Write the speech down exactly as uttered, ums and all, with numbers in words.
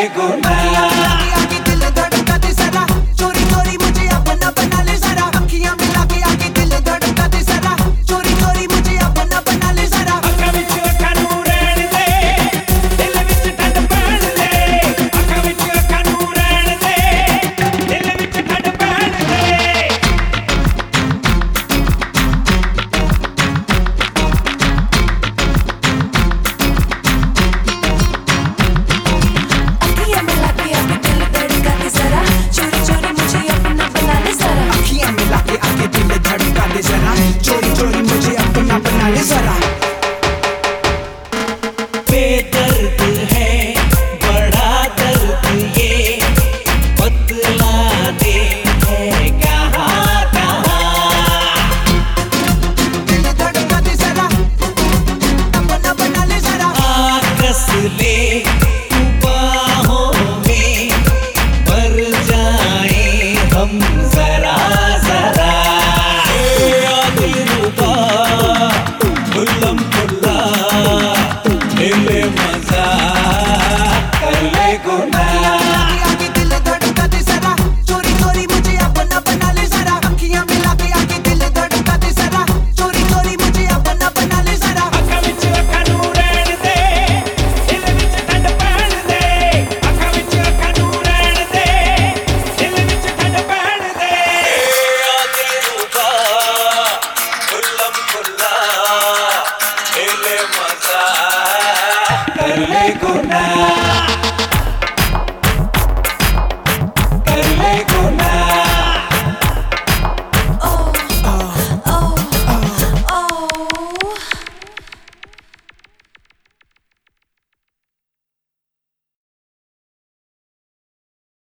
ले गुना। आगे दिल धड़का दे जरा, चोरी चोरी मुझे अपना बना ले जरा। अखियां मिला के आगे दिल धड़का दे जरा, चोरी चोरी मुझे अपना बना ले जरा। अखा विच अखा नू रहन दे, दिल विच ठंड पैण दे। अखा विच अखा नू रहन दे, दिल विच ठंड पैण दे। अखियां मिला के आगे दिल धड़का दे जरा, चोरी चोरी मुझे अपना बना ले जरा। अखियां मिला के आगे दिल धड़का दे जरा, चोरी चोरी मुझे अपना बना ले जरा। बेदर्द है बड़ा दर्द ये, बतला दे है कहाँ कहाँ। दिल धड़का दे जरा, अपना बना ले जरा। आकस ले तू बाहों में, भर जाए हम जरा जरा। ए दिलरुबा खुल्लम खुल्ला, ले ले मजा कर ले गुना।